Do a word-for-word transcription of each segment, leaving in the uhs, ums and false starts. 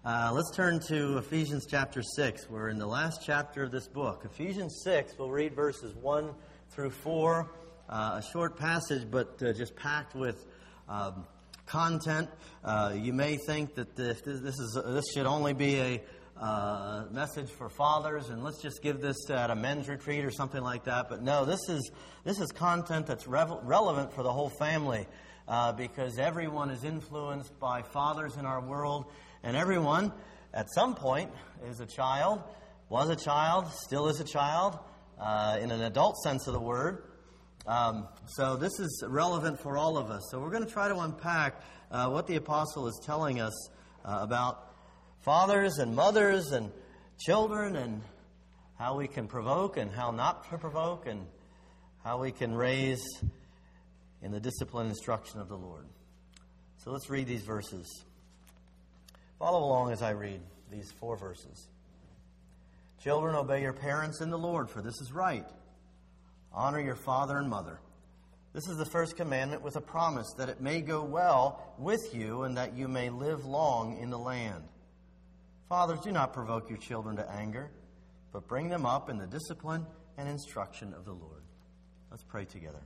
Uh, let's turn to Ephesians chapter six. We're in the last chapter of this book. Ephesians six, we'll read verses one through four. Uh, a short passage, but uh, just packed with um, content. Uh, you may think that this, this is this should only be a uh, message for fathers, and let's just give this at a men's retreat or something like that. But no, this is this is content that's revel- relevant for the whole family, uh, because everyone is influenced by fathers in our world. And everyone, at some point, is a child, was a child, still is a child, uh, in an adult sense of the word. Um, so this is relevant for all of us. So we're going to try to unpack uh, what the apostle is telling us uh, about fathers and mothers and children, and how we can provoke and how not to provoke, and how we can raise in the discipline and instruction of the Lord. So let's read these verses. Follow along as I read these four verses. Children, obey your parents in the Lord, for this is right. Honor your father and mother. This is the first commandment with a promise that it may go well with you and that you may live long in the land. Fathers, do not provoke your children to anger, but bring them up in the discipline and instruction of the Lord. Let's pray together.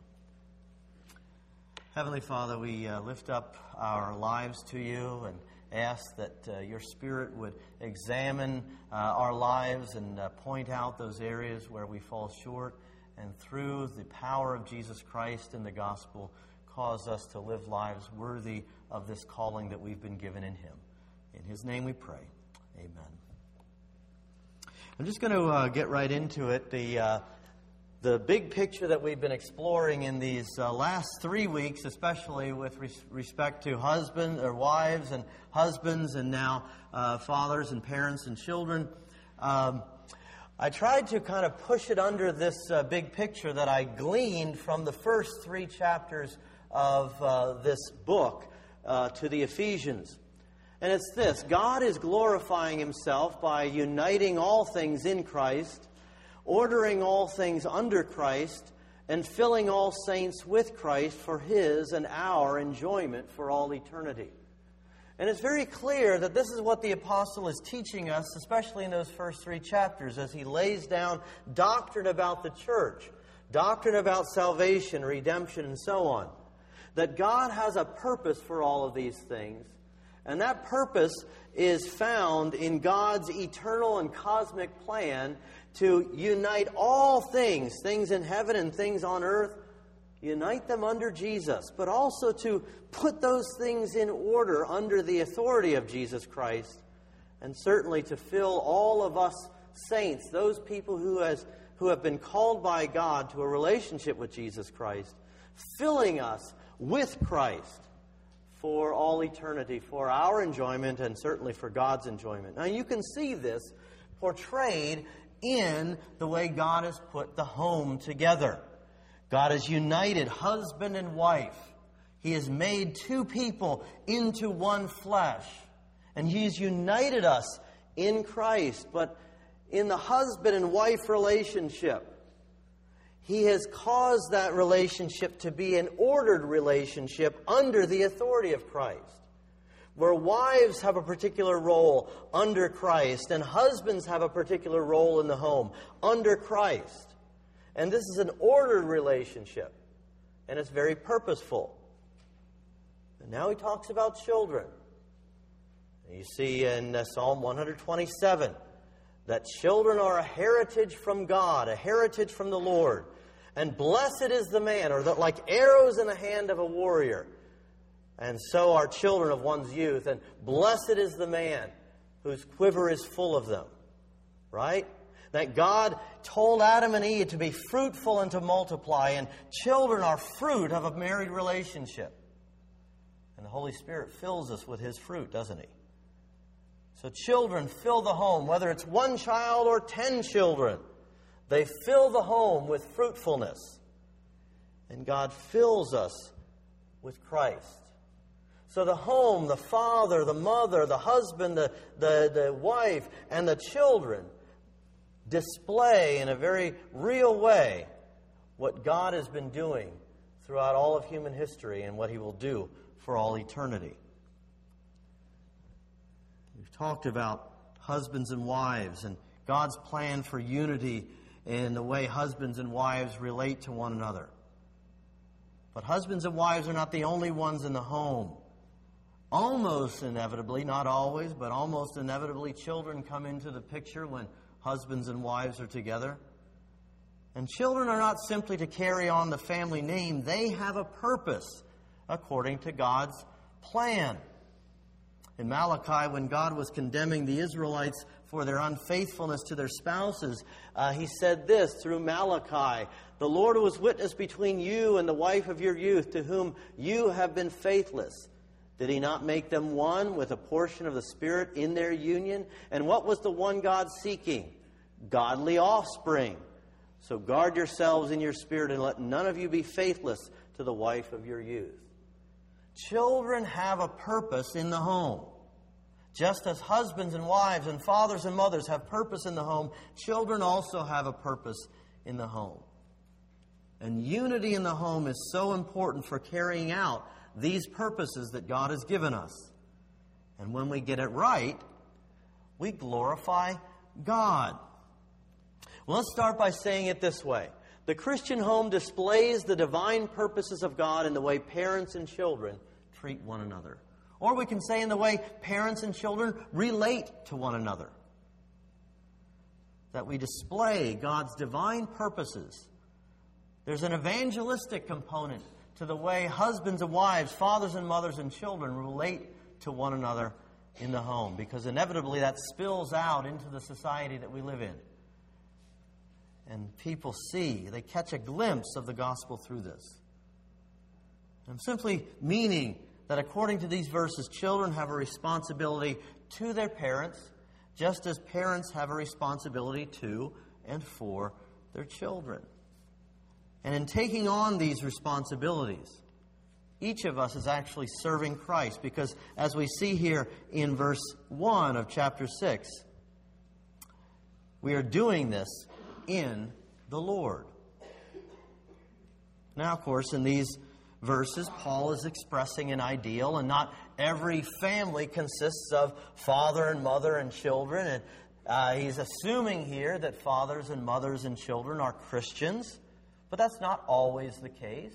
Heavenly Father, we uh, lift up our lives to you and ask that uh, your Spirit would examine uh, our lives and uh, point out those areas where we fall short, and through the power of Jesus Christ and the gospel, cause us to live lives worthy of this calling that we've been given in Him. In His name we pray. Amen. I'm just going to uh, get right into it. The uh, The big picture that we've been exploring in these uh, last three weeks, especially with res- respect to husbands or wives and husbands, and now uh, fathers and parents and children, um, I tried to kind of push it under this uh, big picture that I gleaned from the first three chapters of uh, this book uh, to the Ephesians. And it's this: God is glorifying Himself by uniting all things in Christ, ordering all things under Christ, and filling all saints with Christ for His and our enjoyment for all eternity. And it's very clear that this is what the apostle is teaching us, especially in those first three chapters, as he lays down doctrine about the church, doctrine about salvation, redemption, and so on. That God has a purpose for all of these things, and that purpose is found in God's eternal and cosmic plan to unite all things, things in heaven and things on earth, unite them under Jesus, but also to put those things in order under the authority of Jesus Christ, and certainly to fill all of us saints, those people who has who have been called by God to a relationship with Jesus Christ, filling us with Christ for all eternity, for our enjoyment and certainly for God's enjoyment. Now you can see this portrayed in the way God has put the home together. God has united husband and wife. He has made two people into one flesh. And He's united us in Christ. But in the husband and wife relationship, He has caused that relationship to be an ordered relationship under the authority of Christ, where wives have a particular role under Christ and husbands have a particular role in the home under Christ. And this is an ordered relationship, and it's very purposeful. And now he talks about children. You see in uh, Psalm one twenty-seven that children are a heritage from God, a heritage from the Lord. And blessed is the man, or that like arrows in the hand of a warrior. And so are children of one's youth. And blessed is the man whose quiver is full of them. Right? That God told Adam and Eve to be fruitful and to multiply. And children are fruit of a married relationship. And the Holy Spirit fills us with His fruit, doesn't He? So children fill the home, whether it's one child or ten children. They fill the home with fruitfulness. And God fills us with Christ. So the home, the father, the mother, the husband, the, the, the wife, and the children display in a very real way what God has been doing throughout all of human history and what He will do for all eternity. We've talked about husbands and wives and God's plan for unity in the way husbands and wives relate to one another. But husbands and wives are not the only ones in the home. Almost inevitably, not always, but almost inevitably, children come into the picture when husbands and wives are together. And children are not simply to carry on the family name. They have a purpose according to God's plan. In Malachi, when God was condemning the Israelites for their unfaithfulness to their spouses, uh, he said this through Malachi, "The Lord was witness between you and the wife of your youth, to whom you have been faithless. Did he not make them one with a portion of the Spirit in their union? And what was the one God seeking? Godly offspring. So guard yourselves in your spirit, and let none of you be faithless to the wife of your youth." Children have a purpose in the home. Just as husbands and wives and fathers and mothers have purpose in the home, children also have a purpose in the home. And unity in the home is so important for carrying out these purposes that God has given us. And when we get it right, we glorify God. Well, let's start by saying it this way. The Christian home displays the divine purposes of God in the way parents and children treat one another. Or we can say in the way parents and children relate to one another. That we display God's divine purposes. There's an evangelistic component to the way husbands and wives, fathers and mothers and children relate to one another in the home. Because inevitably that spills out into the society that we live in. And people see, they catch a glimpse of the gospel through this. I'm simply meaning that according to these verses, children have a responsibility to their parents, just as parents have a responsibility to and for their children. And in taking on these responsibilities, each of us is actually serving Christ, because as we see here in verse one of chapter six, we are doing this in the Lord. Now, of course, in these verses, Paul is expressing an ideal, and not every family consists of father and mother and children. And uh, he's assuming here that fathers and mothers and children are Christians, but that's not always the case.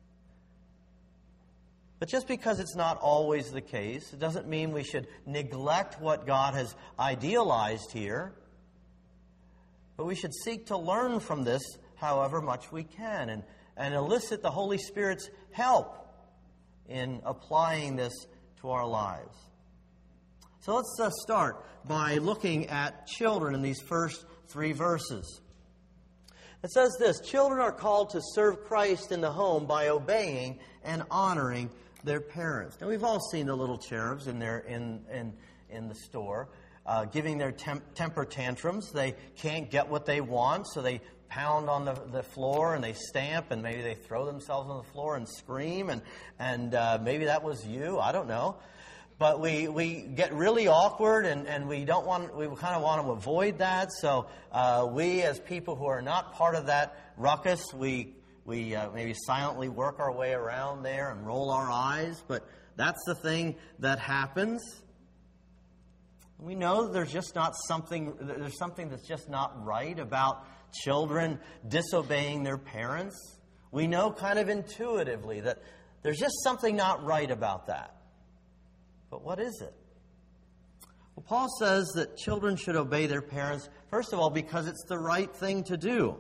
But just because it's not always the case, it doesn't mean we should neglect what God has idealized here. But we should seek to learn from this however much we can, and, and elicit the Holy Spirit's help in applying this to our lives. So let's uh, start by looking at children in these first three verses. It says this: children are called to serve Christ in the home by obeying and honoring their parents. Now, we've all seen the little cherubs in their in in, in the store. Uh, giving their temp- temper tantrums. They can't get what they want, so they pound on the, the floor and they stamp, and maybe they throw themselves on the floor and scream, and, and uh, maybe that was you, I don't know. But we, we get really awkward, and, and we don't want we kind of want to avoid that. So uh, we, as people who are not part of that ruckus, we we uh, maybe silently work our way around there and roll our eyes. But that's the thing that happens. We know that there's just not something, there's something that's just not right about children disobeying their parents. We know kind of intuitively that there's just something not right about that. But what is it? Well, Paul says that children should obey their parents, first of all, because it's the right thing to do.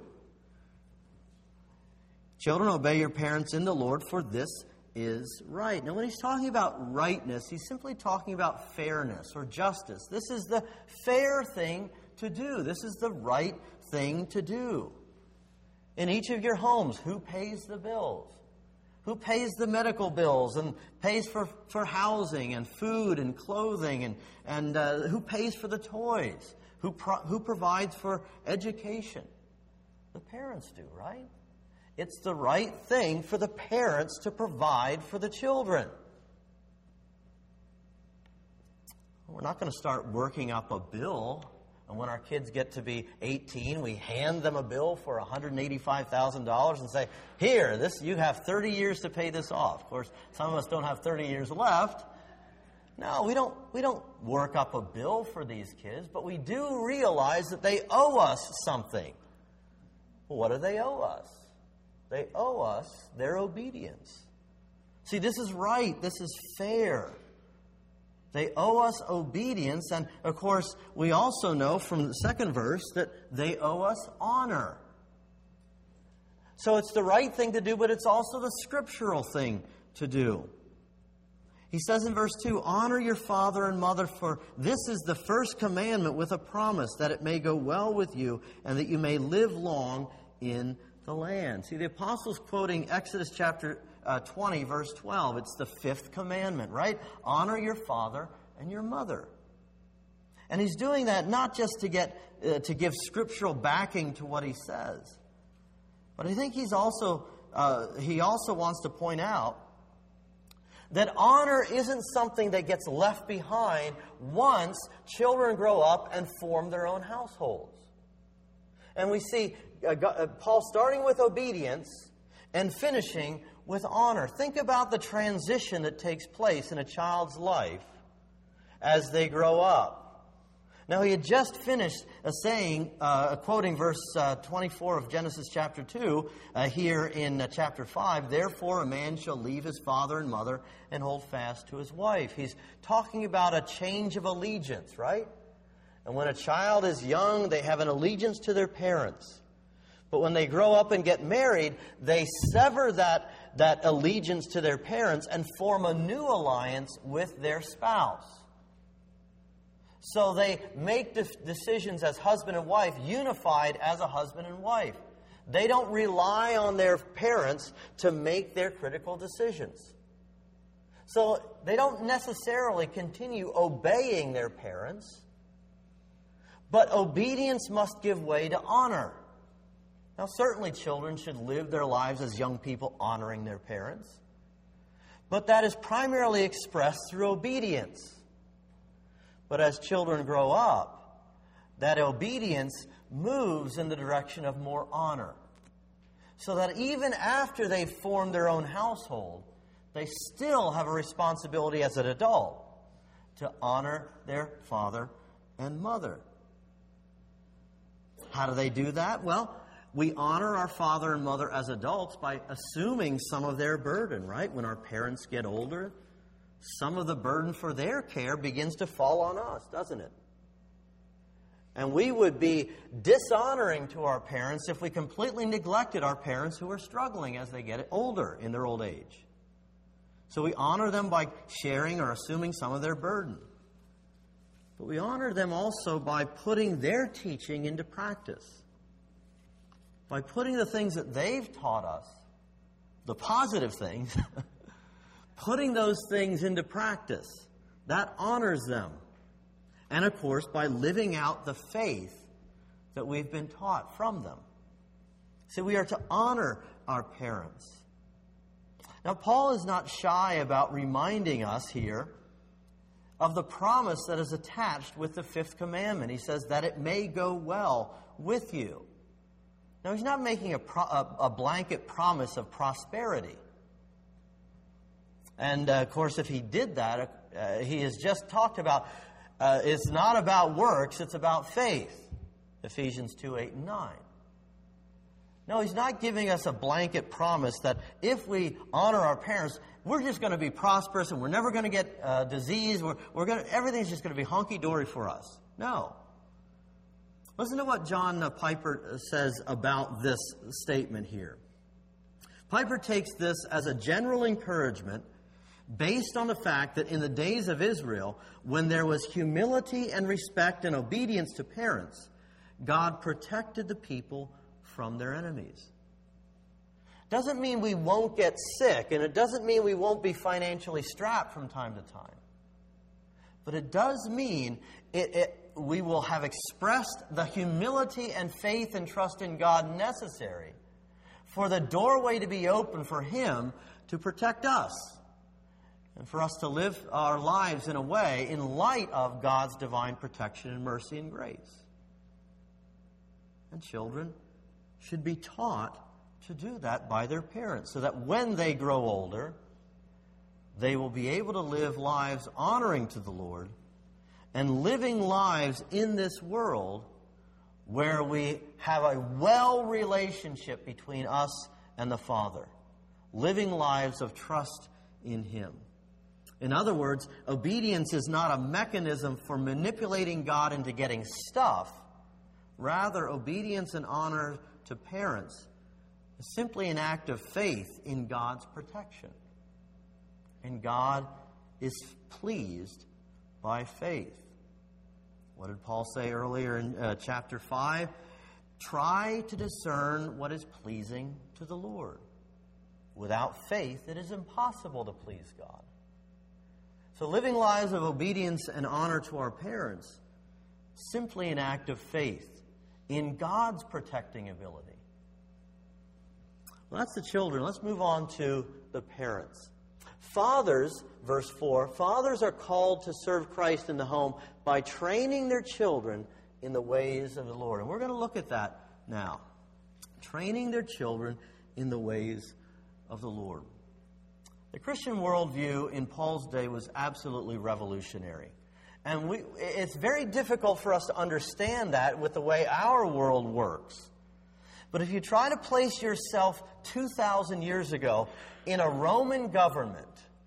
Children, obey your parents in the Lord, for this is right. Now, when he's talking about rightness, he's simply talking about fairness or justice. This is the fair thing to do. This is the right thing to do. In each of your homes, who pays the bills? Who pays the medical bills and pays for, for housing and food and clothing? And, and uh, who pays for the toys? Who, pro- who provides for education? The parents do, right? It's the right thing for the parents to provide for the children. We're not going to start working up a bill, and when our kids get to be eighteen, we hand them a bill for one hundred eighty-five thousand dollars and say, here, this you have thirty years to pay this off. Of course, some of us don't have thirty years left, No, we don't, we don't work up a bill for these kids, but we do realize that they owe us something. What do they owe us? They owe us their obedience. See, this is right. This is fair. They owe us obedience. And, of course, we also know from the second verse that they owe us honor. So it's the right thing to do, but it's also the scriptural thing to do. He says in verse two, honor your father and mother, for this is the first commandment with a promise, that it may go well with you and that you may live long in the land. See, the apostle's quoting Exodus chapter uh, twenty, verse twelve. It's the fifth commandment, right? Honor your father and your mother. And he's doing that not just to get uh, to give scriptural backing to what he says, but I think he's also uh, he also wants to point out that honor isn't something that gets left behind once children grow up and form their own households. And we see uh, uh, Paul starting with obedience and finishing with honor. Think about the transition that takes place in a child's life as they grow up. Now, he had just finished uh, saying, uh, quoting verse uh, twenty-four of Genesis chapter two, uh, here in uh, chapter five, therefore a man shall leave his father and mother and hold fast to his wife. He's talking about a change of allegiance, right? And when a child is young, they have an allegiance to their parents. But when they grow up and get married, they sever that, that allegiance to their parents and form a new alliance with their spouse. So they make de- decisions as husband and wife, unified as a husband and wife. They don't rely on their parents to make their critical decisions. So they don't necessarily continue obeying their parents, but obedience must give way to honor. Now, certainly children should live their lives as young people honoring their parents, but that is primarily expressed through obedience. But as children grow up, that obedience moves in the direction of more honor. So that even after they've formed their own household, they still have a responsibility as an adult to honor their father and mother. How do they do that? Well, we honor our father and mother as adults by assuming some of their burden, right? When our parents get older, some of the burden for their care begins to fall on us, doesn't it? And we would be dishonoring to our parents if we completely neglected our parents who are struggling as they get older in their old age. So we honor them by sharing or assuming some of their burden. But we honor them also by putting their teaching into practice. By putting the things that they've taught us, the positive things, putting those things into practice. That honors them. And, of course, by living out the faith that we've been taught from them. See, we are to honor our parents. Now, Paul is not shy about reminding us here of the promise that is attached with the fifth commandment. He says that it may go well with you. Now, he's not making a, pro- a, a blanket promise of prosperity. And, uh, of course, if he did that, uh, he has just talked about, uh, it's not about works, it's about faith. Ephesians two, eight, and nine. No, he's not giving us a blanket promise that if we honor our parents, we're just going to be prosperous and we're never going to get uh, disease. We're, we're going to, everything's just going to be hunky-dory for us. No. Listen to what John uh, Piper says about this statement here. Piper takes this as a general encouragement based on the fact that in the days of Israel, when there was humility and respect and obedience to parents, God protected the people from their enemies. Doesn't mean we won't get sick, and it doesn't mean we won't be financially strapped from time to time. But it does mean it, it, we will have expressed the humility and faith and trust in God necessary for the doorway to be open for Him to protect us. And for us to live our lives in a way in light of God's divine protection and mercy and grace. And children should be taught to do that by their parents, so that when they grow older, they will be able to live lives honoring to the Lord and living lives in this world where we have a well relationship between us and the Father, living lives of trust in Him. In other words, obedience is not a mechanism for manipulating God into getting stuff. Rather, obedience and honor to parents is simply an act of faith in God's protection. And God is pleased by faith. What did Paul say earlier in uh, chapter five? Try to discern what is pleasing to the Lord. Without faith, it is impossible to please God. So living lives of obedience and honor to our parents is simply an act of faith in God's protecting ability. Well, that's the children. Let's move on to the parents. Fathers, verse four, fathers are called to serve Christ in the home by training their children in the ways of the Lord. And we're going to look at that now. Training their children in the ways of the Lord. The Christian worldview in Paul's day was absolutely revolutionary. And we, it's very difficult for us to understand that with the way our world works. But if you try to place yourself two thousand years ago in a Roman government,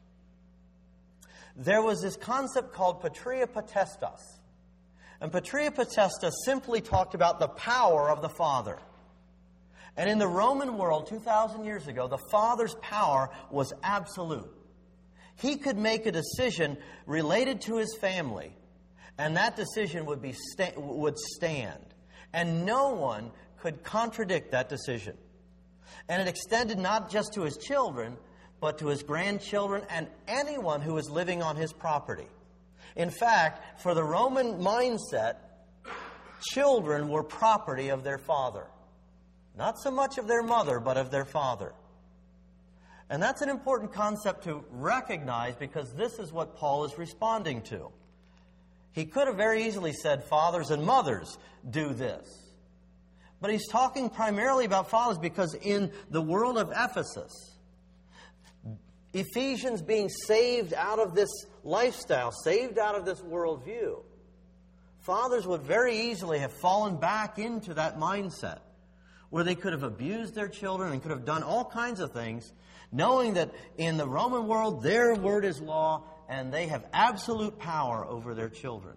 there was this concept called patria potestas. And patria potestas simply talked about the power of the father. And in the Roman world two thousand years ago, the father's power was absolute. He could make a decision related to his family, and that decision would be sta- would stand. And no one could contradict that decision. And it extended not just to his children, but to his grandchildren and anyone who was living on his property. In fact, for the Roman mindset, children were property of their father. Not so much of their mother, but of their father. And that's an important concept to recognize because this is what Paul is responding to. He could have very easily said, fathers and mothers do this. But he's talking primarily about fathers because in the world of Ephesus, Ephesians being saved out of this lifestyle, saved out of this worldview, fathers would very easily have fallen back into that mindset where they could have abused their children and could have done all kinds of things, knowing that in the Roman world, their word is law and they have absolute power over their children.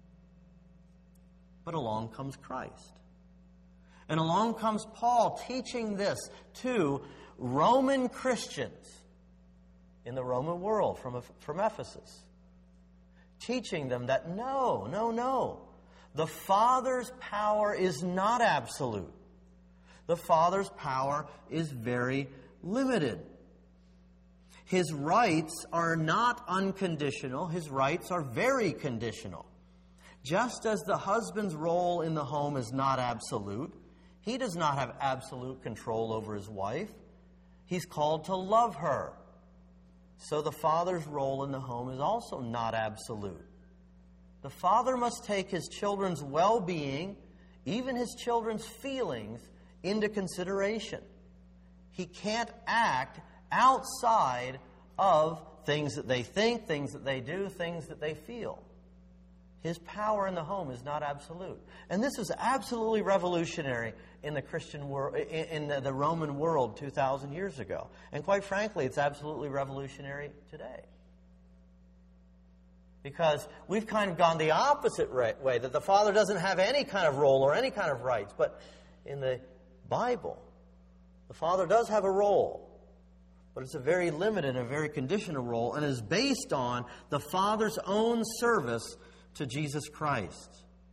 But along comes Christ. And along comes Paul teaching this to Roman Christians in the Roman world from, from Ephesus. Teaching them that no, no, no. The Father's power is not absolute. The Father's power is very limited. His rights are not unconditional. His rights are very conditional. Just as the husband's role in the home is not absolute, he does not have absolute control over his wife. He's called to love her. So the father's role in the home is also not absolute. The father must take his children's well-being, even his children's feelings, into consideration. He can't act outside of things that they think, things that they do, things that they feel. His power in the home is not absolute. And this is absolutely revolutionary in the Christian world, in the Roman world two thousand years ago. And quite frankly, it's absolutely revolutionary today. Because we've kind of gone the opposite way, that the father doesn't have any kind of role or any kind of rights. But in the Bible, the father does have a role. But it's a very limited and a very conditional role, and is based on the father's own service to Jesus Christ.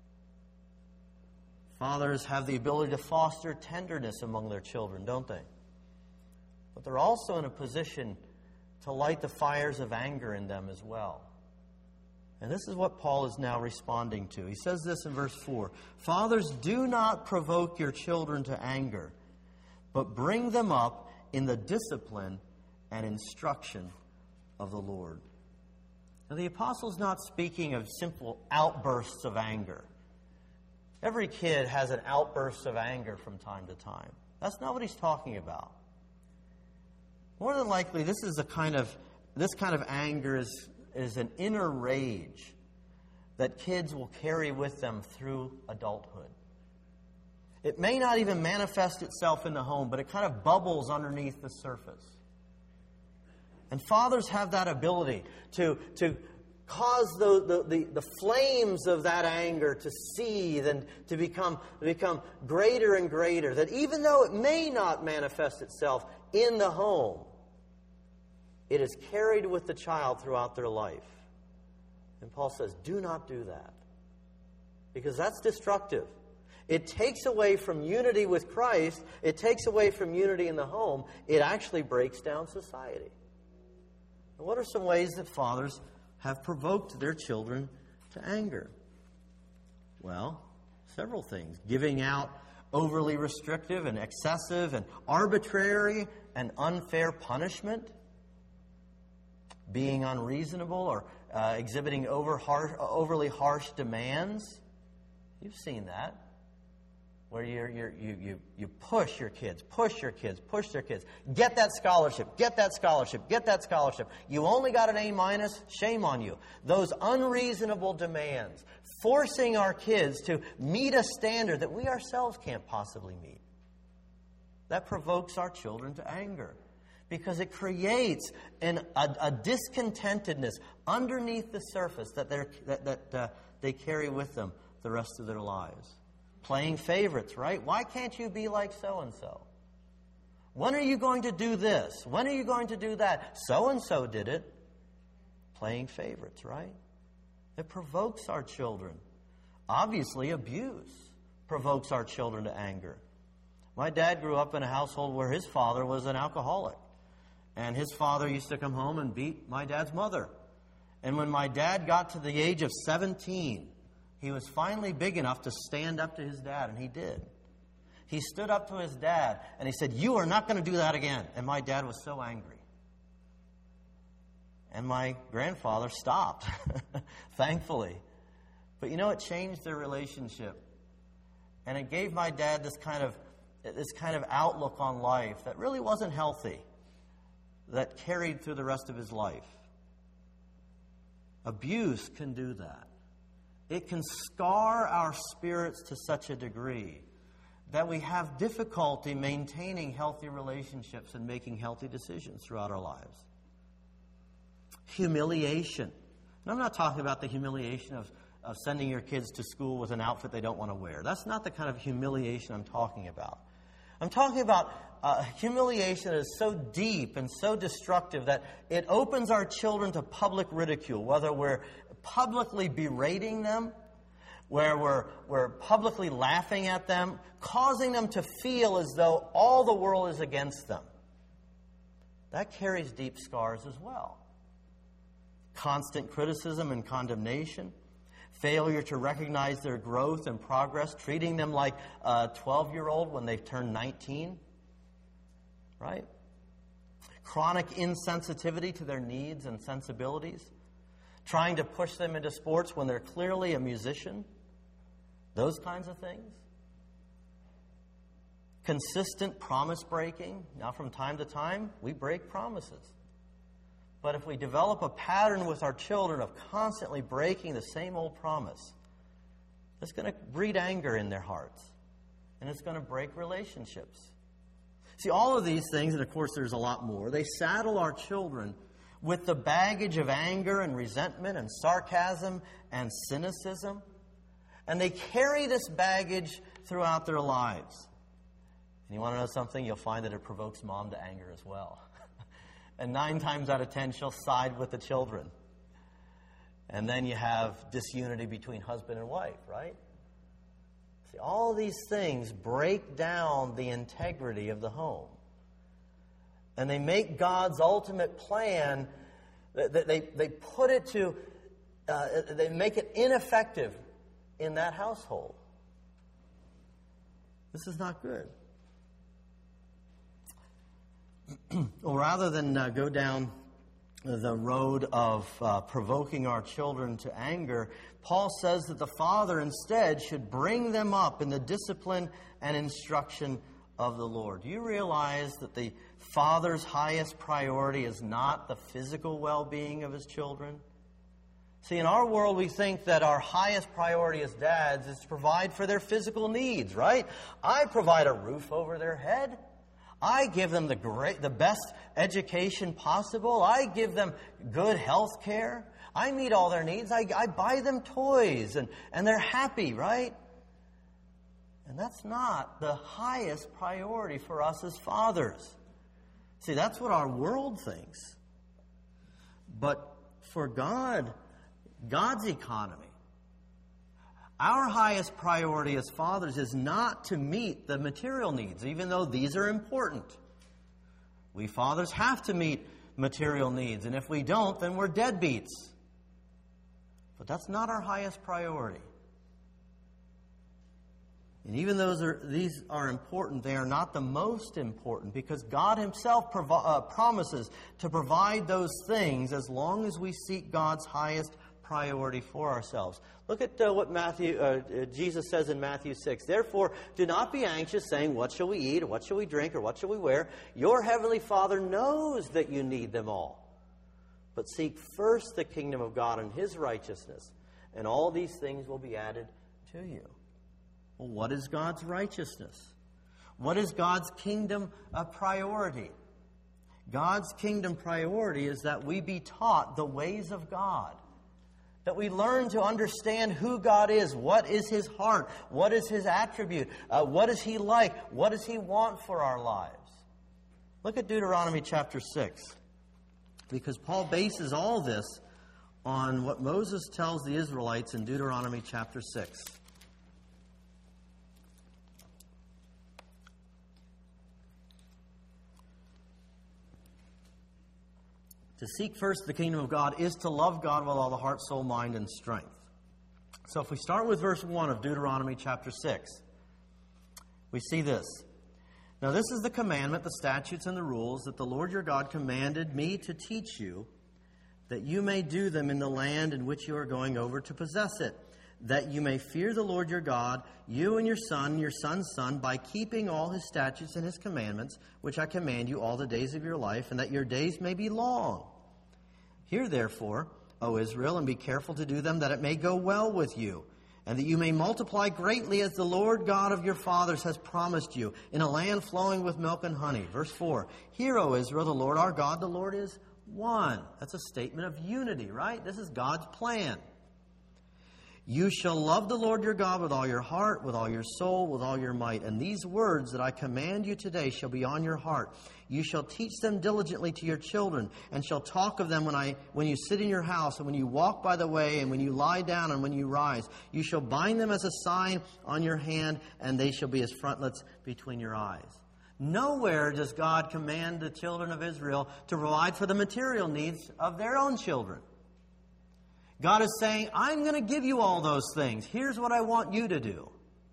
Fathers have the ability to foster tenderness among their children, don't they? But they're also in a position to light the fires of anger in them as well. And this is what Paul is now responding to. He says this in verse four. Fathers, do not provoke your children to anger, but bring them up in the discipline and instruction of the Lord. Now, the apostle's not speaking of simple outbursts of anger. Every kid has an outburst of anger from time to time. That's not what he's talking about. More than likely, this is a kind of this kind of anger is, is an inner rage that kids will carry with them through adulthood. It may not even manifest itself in the home, but it kind of bubbles underneath the surface. And fathers have that ability to, to cause the, the, the, the flames of that anger to seethe and to become, become greater and greater. That even though it may not manifest itself in the home, it is carried with the child throughout their life. And Paul says, do not do that. Because that's destructive. It takes away from unity with Christ. It takes away from unity in the home. It actually breaks down society. And what are some ways that fathers have provoked their children to anger? Well, several things. Giving out overly restrictive and excessive and arbitrary and unfair punishment. Being unreasonable or uh, exhibiting over harsh, overly harsh demands. You've seen that. Where you're, you're, you you you push your kids, push your kids, push their kids. Get that scholarship, get that scholarship, get that scholarship. You only got an A minus, shame on you. Those unreasonable demands, forcing our kids to meet a standard that we ourselves can't possibly meet. That provokes our children to anger. Because it creates an, a, a discontentedness underneath the surface that, they're, that, that uh, they carry with them the rest of their lives. Playing favorites, right? Why can't you be like so-and-so? When are you going to do this? When are you going to do that? So-and-so did it. Playing favorites, right? It provokes our children. Obviously, abuse provokes our children to anger. My dad grew up in a household where his father was an alcoholic. And his father used to come home and beat my dad's mother. And when my dad got to the age of seventeen, he was finally big enough to stand up to his dad, and he did. He stood up to his dad, and he said, "You are not going to do that again." And my dad was so angry. And my grandfather stopped, thankfully. But you know, it changed their relationship. And it gave my dad this kind of this kind of outlook on life that really wasn't healthy, that carried through the rest of his life. Abuse can do that. It can scar our spirits to such a degree that we have difficulty maintaining healthy relationships and making healthy decisions throughout our lives. Humiliation. And I'm not talking about the humiliation of, of sending your kids to school with an outfit they don't want to wear. That's not the kind of humiliation I'm talking about. I'm talking about uh, humiliation that is so deep and so destructive that it opens our children to public ridicule, whether we're publicly berating them, where we're, we're publicly laughing at them, causing them to feel as though all the world is against them. That carries deep scars as well. Constant criticism and condemnation, failure to recognize their growth and progress, treating them like a twelve-year-old when they've turned nineteen, right? Chronic insensitivity to their needs and sensibilities, trying to push them into sports when they're clearly a musician, those kinds of things. Consistent promise breaking. Now, from time to time, we break promises. But if we develop a pattern with our children of constantly breaking the same old promise, it's going to breed anger in their hearts. And it's going to break relationships. See, all of these things, and of course there's a lot more, they saddle our children with the baggage of anger and resentment and sarcasm and cynicism. And they carry this baggage throughout their lives. And you want to know something? You'll find that it provokes mom to anger as well. And nine times out of ten, she'll side with the children. And then you have disunity between husband and wife, right? See, all these things break down the integrity of the home. And they make God's ultimate plan, they, they, they put it to, uh, they make it ineffective in that household. This is not good. Well, rather than uh, go down the road of uh, provoking our children to anger, Paul says that the father instead should bring them up in the discipline and instruction of the Lord. Do you realize that the father's highest priority is not the physical well-being of his children? See, in our world, we think that our highest priority as dads is to provide for their physical needs, right? I provide a roof over their head. I give them the great, the best education possible. I give them good health care. I meet all their needs. I, I buy them toys, and, and they're happy, right? And that's not the highest priority for us as fathers. See, that's what our world thinks. But for God, God's economy, our highest priority as fathers is not to meet the material needs, even though these are important. We fathers have to meet material needs, and if we don't, then we're deadbeats. But that's not our highest priority. And even though those are, these are important, they are not the most important, because God Himself provi- uh, promises to provide those things as long as we seek God's highest priority for ourselves. Look at uh, what Matthew, uh, uh, Jesus says in Matthew six. Therefore, do not be anxious, saying, what shall we eat, or what shall we drink, or what shall we wear? Your heavenly Father knows that you need them all. But seek first the kingdom of God and His righteousness, and all these things will be added to you. Well, what is God's righteousness? What is God's kingdom a priority? God's kingdom priority is that we be taught the ways of God. That we learn to understand who God is. What is His heart? What is His attribute? Uh, what is He like? What does He want for our lives? Look at Deuteronomy chapter six. Because Paul bases all this on what Moses tells the Israelites in Deuteronomy chapter six. To seek first the kingdom of God is to love God with all the heart, soul, mind, and strength. So if we start with verse one of Deuteronomy chapter six, we see this. Now this is the commandment, the statutes, and the rules that the Lord your God commanded me to teach you, that you may do them in the land in which you are going over to possess it, that you may fear the Lord your God, you and your son and your son's son, by keeping all His statutes and His commandments, which I command you all the days of your life, and that your days may be long. Hear therefore, O Israel, and be careful to do them, that it may go well with you, and that you may multiply greatly as the Lord God of your fathers has promised you, in a land flowing with milk and honey. Verse four, Hear, O Israel, the Lord our God, the Lord is one. That's a statement of unity, right? This is God's plan. You shall love the Lord your God with all your heart, with all your soul, with all your might. And these words that I command you today shall be on your heart. You shall teach them diligently to your children, and shall talk of them when I when you sit in your house, and when you walk by the way, and when you lie down, and when you rise. You shall bind them as a sign on your hand, and they shall be as frontlets between your eyes. Nowhere does God command the children of Israel to provide for the material needs of their own children. God is saying, I'm going to give you all those things. Here's what I want you to do.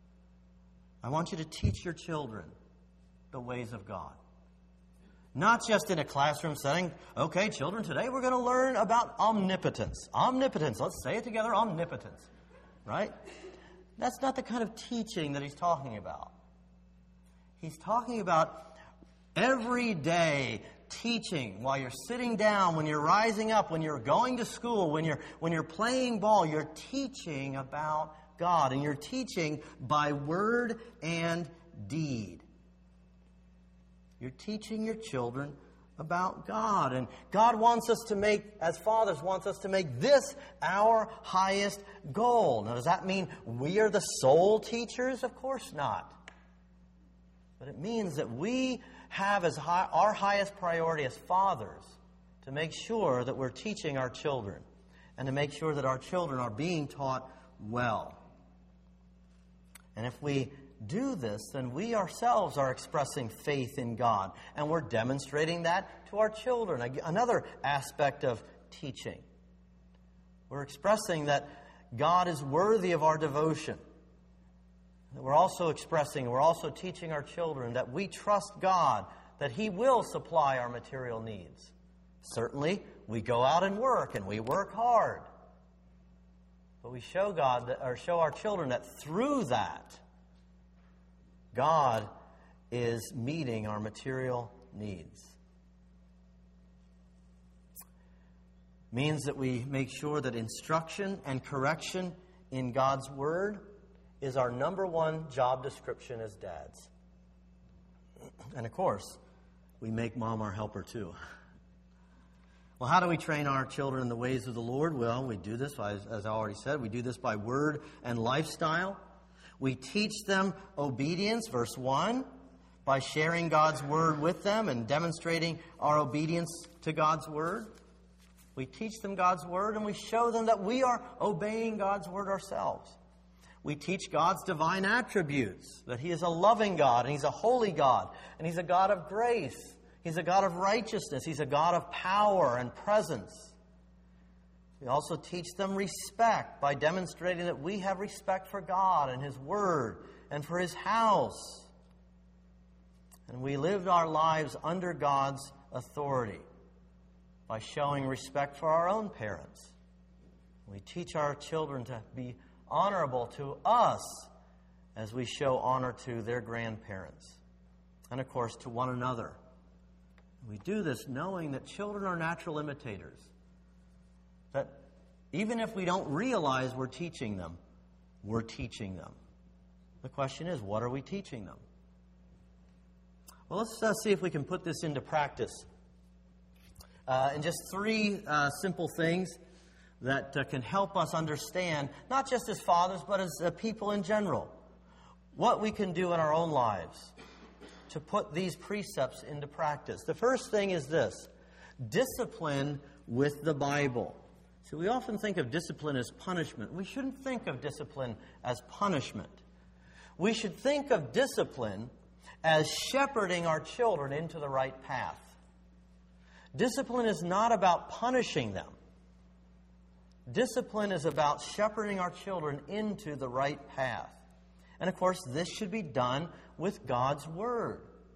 I want you to teach your children the ways of God. Not just in a classroom setting. Okay, children, today we're going to learn about omnipotence. Omnipotence. Let's say it together, omnipotence. Right? That's not the kind of teaching that He's talking about. He's talking about every day teaching while you're sitting down, when you're rising up, when you're going to school, when you're when you're playing ball. You're teaching about God, and you're teaching by word and deed. You're teaching your children about God, and God wants us to make, as fathers, wants us to make this our highest goal. Now, does that mean we are the sole teachers? Of course not. But it means that we have as high, our highest priority as fathers to make sure that we're teaching our children, and to make sure that our children are being taught well. And if we do this, then we ourselves are expressing faith in God, and we're demonstrating that to our children. Another aspect of teaching. We're expressing that God is worthy of our devotion. We're also expressing, we're also teaching our children that we trust God, that He will supply our material needs. Certainly, we go out and work, and we work hard. But we show God, that, or show our children that through that, God is meeting our material needs. Means that we make sure that instruction and correction in God's Word is our number one job description as dads. And of course, we make mom our helper too. Well, how do we train our children in the ways of the Lord? Well, we do this, as, as I already said, we do this by word and lifestyle. We teach them obedience, verse one, by sharing God's Word with them and demonstrating our obedience to God's Word. We teach them God's Word and we show them that we are obeying God's Word ourselves. We teach God's divine attributes, that He is a loving God and He's a holy God and He's a God of grace. He's a God of righteousness. He's a God of power and presence. We also teach them respect by demonstrating that we have respect for God and His Word and for His house. And we live our lives under God's authority by showing respect for our own parents. We teach our children to be honorable to us as we show honor to their grandparents. And of course, to one another. We do this knowing that children are natural imitators. That even if we don't realize we're teaching them, we're teaching them. The question is, what are we teaching them? Well, let's uh, see if we can put this into practice. Uh, and just three uh, simple things that uh, can help us understand, not just as fathers, but as uh, people in general, what we can do in our own lives to put these precepts into practice. The first thing is this: discipline with the Bible. So we often think of discipline as punishment. We shouldn't think of discipline as punishment. We should think of discipline as shepherding our children into the right path. Discipline is not about punishing them. Discipline is about shepherding our children into the right path. And of course, this should be done with God's Word.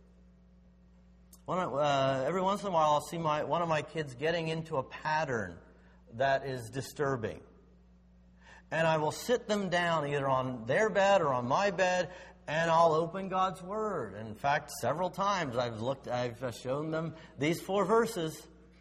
One, uh, every once in a while, I'll see my, one of my kids getting into a pattern that is disturbing. And I will sit them down either on their bed or on my bed, and I'll open God's Word. And in fact, several times I've looked, I've shown them these four verses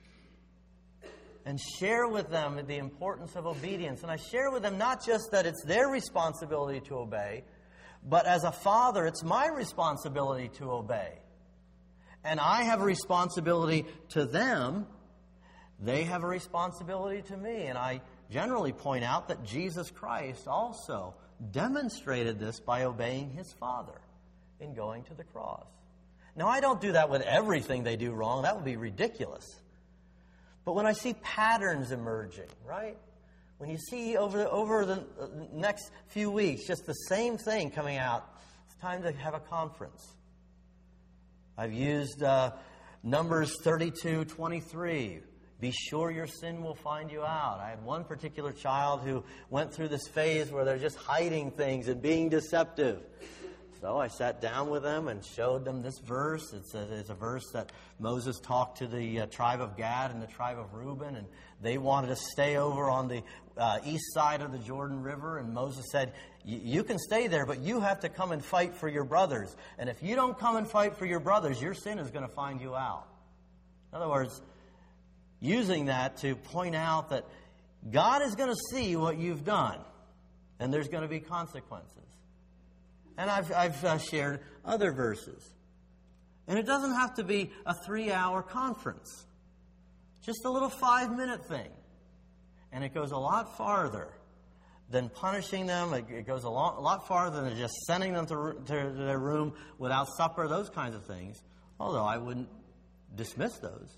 and share with them the importance of obedience. And I share with them not just that it's their responsibility to obey, but as a father, it's my responsibility to obey. And I have a responsibility to them. They have a responsibility to me. And I generally point out that Jesus Christ also demonstrated this by obeying His Father in going to the cross. Now, I don't do that with everything they do wrong. That would be ridiculous. But when I see patterns emerging, right? When you see over, over the next few weeks just the same thing coming out, it's time to have a conference. I've used uh, Numbers thirty-two twenty-three. Be sure your sin will find you out. I had one particular child who went through this phase where they're just hiding things and being deceptive. So I sat down with them and showed them this verse. It's a, it's a verse that Moses talked to the uh, tribe of Gad and the tribe of Reuben, and they wanted to stay over on the uh, east side of the Jordan River. And Moses said, you can stay there, but you have to come and fight for your brothers. And if you don't come and fight for your brothers, your sin is going to find you out. In other words, using that to point out that God is going to see what you've done, and there's going to be consequences. And I've, I've uh, shared other verses. And it doesn't have to be a three-hour conference. Just a little five-minute thing. And it goes a lot farther than punishing them. It, it goes a lot, a lot farther than just sending them to, to, to their room without supper, those kinds of things. Although I wouldn't dismiss those.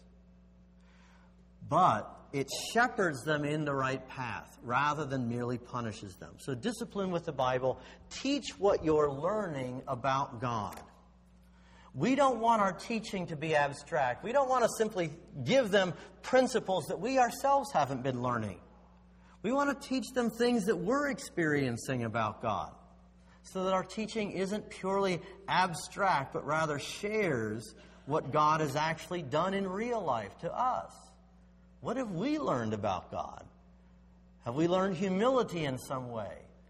But it shepherds them in the right path rather than merely punishes them. So discipline with the Bible. Teach what you're learning about God. We don't want our teaching to be abstract. We don't want to simply give them principles that we ourselves haven't been learning. We want to teach them things that we're experiencing about God, so that our teaching isn't purely abstract, but rather shares what God has actually done in real life to us. What have we learned about God? Have we learned humility in some way?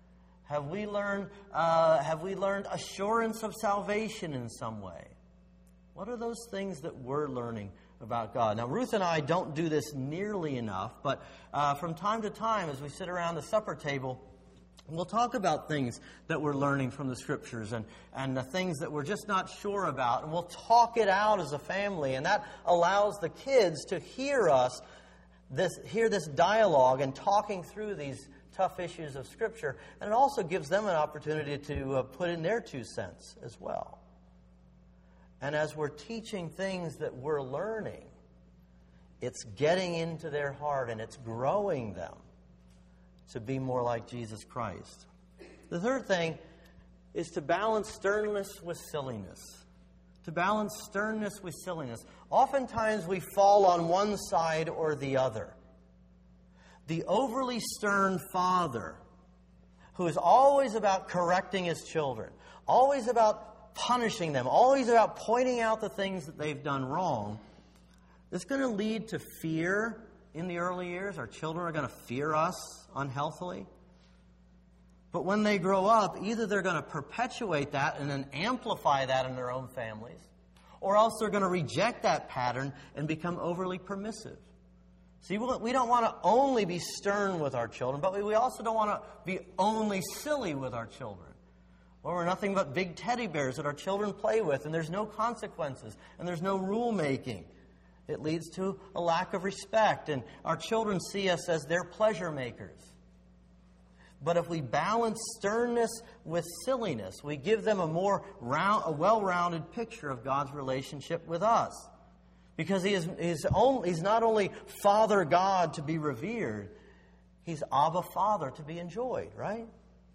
Have we learned, uh, have we learned assurance of salvation in some way? What are those things that we're learning about God? Now, Ruth and I don't do this nearly enough, but uh, from time to time, as we sit around the supper table, we'll talk about things that we're learning from the Scriptures and, and the things that we're just not sure about. And we'll talk it out as a family, and that allows the kids to hear us, this, hear this dialogue and talking through these tough issues of Scripture. And it also gives them an opportunity to uh, put in their two cents as well. And as we're teaching things that we're learning, it's getting into their heart and it's growing them to be more like Jesus Christ. The third thing is to balance sternness with silliness. To balance sternness with silliness. Oftentimes we fall on one side or the other. The overly stern father, who is always about correcting his children, always about punishing them, always about pointing out the things that they've done wrong, it's going to lead to fear in the early years. Our children are going to fear us unhealthily. But when they grow up, either they're going to perpetuate that and then amplify that in their own families, or else they're going to reject that pattern and become overly permissive. See, we don't want to only be stern with our children, but we also don't want to be only silly with our children. Or we're nothing but big teddy bears that our children play with, and there's no consequences, and there's no rule making. It leads to a lack of respect, and our children see us as their pleasure makers. But if we balance sternness with silliness, we give them a more round, a well-rounded picture of God's relationship with us. Because he is, he's, only, he's not only Father God to be revered, he's Abba Father to be enjoyed, right?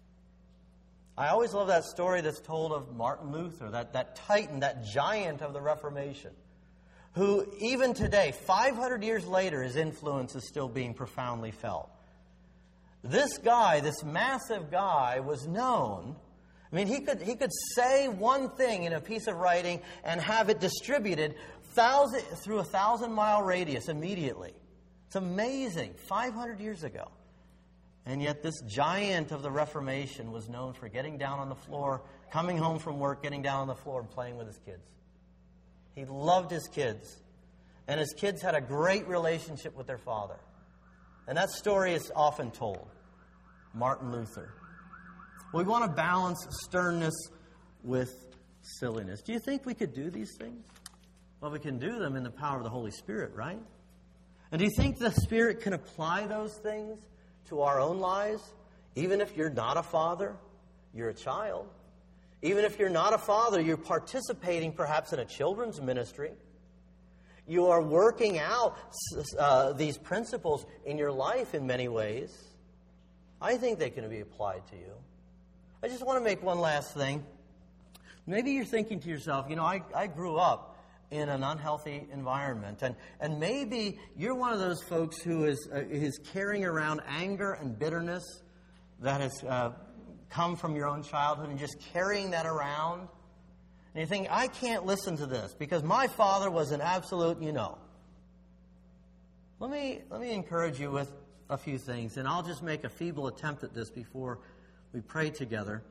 I always love that story that's told of Martin Luther, that, that titan, that giant of the Reformation, who even today, five hundred years later, his influence is still being profoundly felt. This guy, this massive guy, was known. I mean, he could, he could say one thing in a piece of writing and have it distributed thousand, through a thousand-mile radius immediately. It's amazing. five hundred years ago. And yet this giant of the Reformation was known for getting down on the floor, coming home from work, getting down on the floor and playing with his kids. He loved his kids. And his kids had a great relationship with their father. And that story is often told. Martin Luther. We want to balance sternness with silliness. Do you think we could do these things? Well, we can do them in the power of the Holy Spirit, right? And do you think the Spirit can apply those things to our own lives? Even if you're not a father, you're a child. Even if you're not a father, you're participating perhaps in a children's ministry. You are working out uh, these principles in your life in many ways. I think they can be applied to you. I just want to make one last thing. Maybe you're thinking to yourself, you know, I, I grew up in an unhealthy environment. And, and maybe you're one of those folks who is, uh, is carrying around anger and bitterness that has uh, come from your own childhood and just carrying that around. And you think, I can't listen to this because my father was an absolute, you know. Let me, let me encourage you with a few things, and I'll just make a feeble attempt at this before we pray together.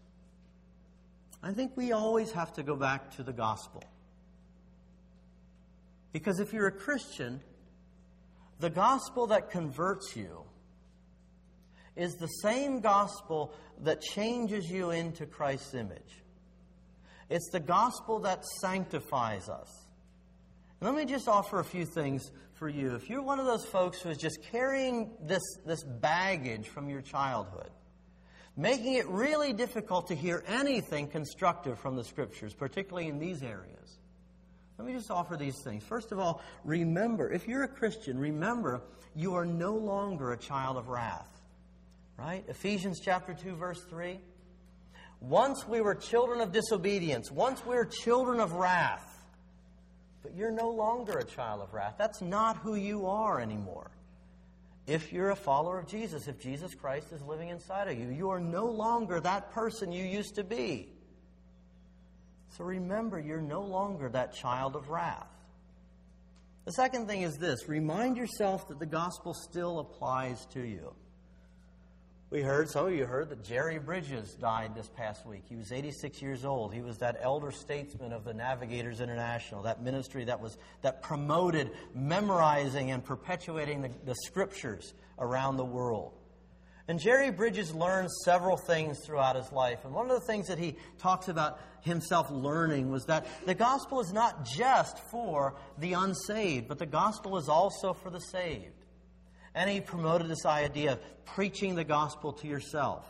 I think we always have to go back to the gospel. Because if you're a Christian, the gospel that converts you is the same gospel that changes you into Christ's image. It's the gospel that sanctifies us. And let me just offer a few things for you. If you're one of those folks who is just carrying this, this baggage from your childhood, making it really difficult to hear anything constructive from the Scriptures, particularly in these areas, let me just offer these things. First of all, remember, if you're a Christian, remember you are no longer a child of wrath. Right? Ephesians chapter two, verse three. Once we were children of disobedience. Once we were children of wrath. But you're no longer a child of wrath. That's not who you are anymore. If you're a follower of Jesus, if Jesus Christ is living inside of you, you are no longer that person you used to be. So remember, you're no longer that child of wrath. The second thing is this. Remind yourself that the gospel still applies to you. We heard, some of you heard, that Jerry Bridges died this past week. He was eighty-six years old. He was that elder statesman of the Navigators International, that ministry that was that promoted memorizing and perpetuating the, the Scriptures around the world. And Jerry Bridges learned several things throughout his life. And one of the things that he talks about himself learning was that the gospel is not just for the unsaved, but the gospel is also for the saved. And he promoted this idea of preaching the gospel to yourself.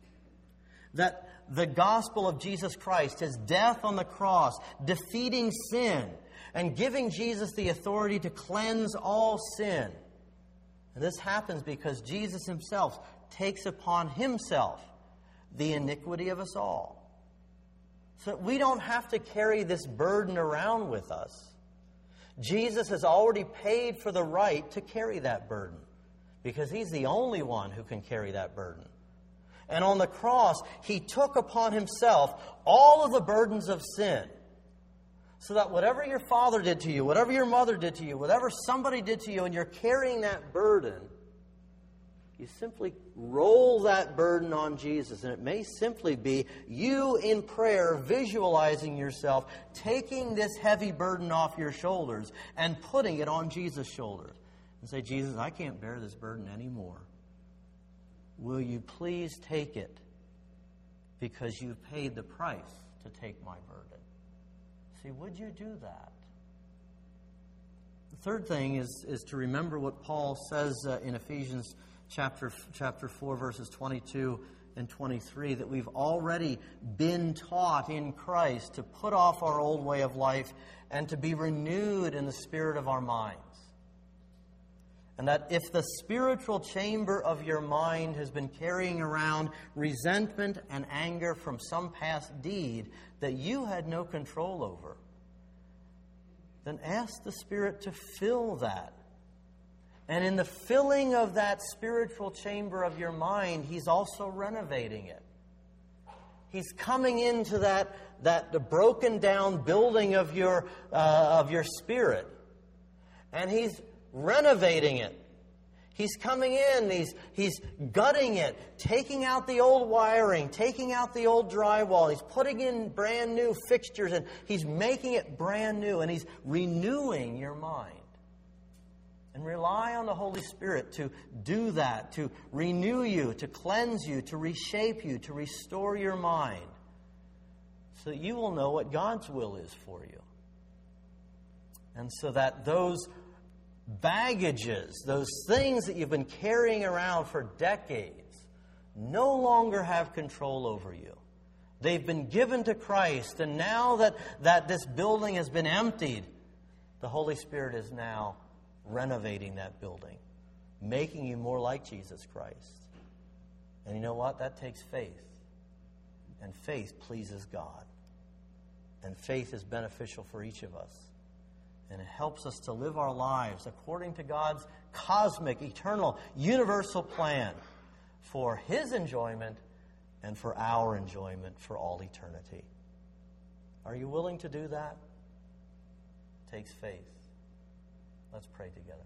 That the gospel of Jesus Christ, His death on the cross, defeating sin, and giving Jesus the authority to cleanse all sin. And this happens because Jesus Himself takes upon Himself the iniquity of us all. So we don't have to carry this burden around with us. Jesus has already paid for the right to carry that burden, because He's the only one who can carry that burden. And on the cross, He took upon Himself all of the burdens of sin, so that whatever your father did to you, whatever your mother did to you, whatever somebody did to you, and you're carrying that burden, you simply roll that burden on Jesus. And it may simply be you in prayer visualizing yourself taking this heavy burden off your shoulders and putting it on Jesus' shoulders. And say, Jesus, I can't bear this burden anymore. Will you please take it, because you've paid the price to take my burden? See, would you do that? The third thing is, is to remember what Paul says uh, in Ephesians chapter, chapter four, verses twenty-two and twenty-three, that we've already been taught in Christ to put off our old way of life and to be renewed in the spirit of our minds. And that if the spiritual chamber of your mind has been carrying around resentment and anger from some past deed that you had no control over, then ask the Spirit to fill that. And in the filling of that spiritual chamber of your mind, He's also renovating it. He's coming into that, that the broken down building of your, uh, of your spirit. And He's renovating it. He's coming in, he's, he's gutting it, taking out the old wiring, taking out the old drywall. He's putting in brand new fixtures, and He's making it brand new, and He's renewing your mind. And rely on the Holy Spirit to do that, to renew you, to cleanse you, to reshape you, to restore your mind, so that you will know what God's will is for you. And so that those baggages, those things that you've been carrying around for decades, no longer have control over you. They've been given to Christ, and now that, that this building has been emptied, the Holy Spirit is now renovating that building, making you more like Jesus Christ. And you know what? That takes faith. And faith pleases God. And faith is beneficial for each of us. And it helps us to live our lives according to God's cosmic, eternal, universal plan for His enjoyment and for our enjoyment for all eternity. Are you willing to do that? It takes faith. Let's pray together.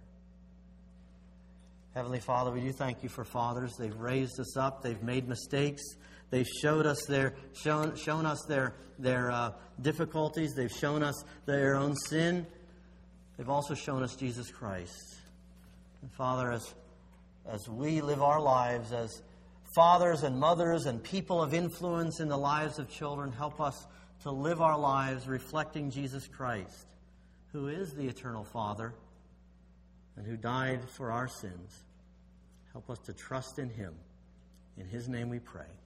Heavenly Father, we do thank You for fathers. They've raised us up. They've made mistakes. They've showed us their shown shown us their their uh, difficulties. They've shown us their own sin. They've also shown us Jesus Christ. And Father, as as we live our lives as fathers and mothers and people of influence in the lives of children, help us to live our lives reflecting Jesus Christ, who is the eternal Father and who died for our sins. Help us to trust in Him. In His name we pray.